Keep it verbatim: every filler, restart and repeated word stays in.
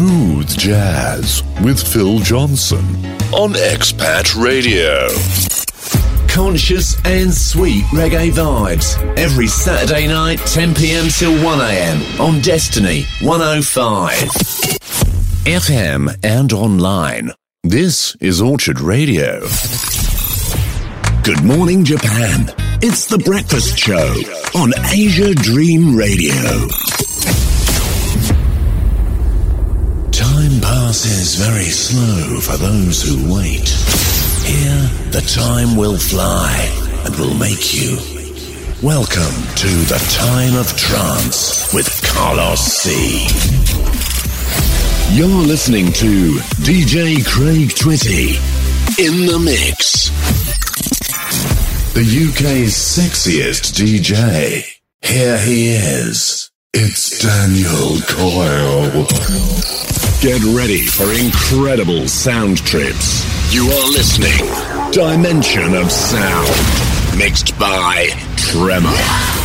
Smooth Jazz with Phil Johnson on Expat Radio. Conscious and sweet reggae vibes every Saturday night, ten p.m. till one a.m. on Destiny one oh five F M and online. This is Orchard Radio. Good morning, Japan. It's the breakfast show on Asia Dream Radio. Time passes very slow for those who wait. Here, the time will fly and will make you. Welcome to the Time of Trance with Carlos C. You're listening to D J Craig Twitty in the mix. The U K's sexiest D J. Here he is. It's Daniel Coyle. Get ready for incredible sound trips. You are listening. Dimension of Sound. Mixed by Tremor.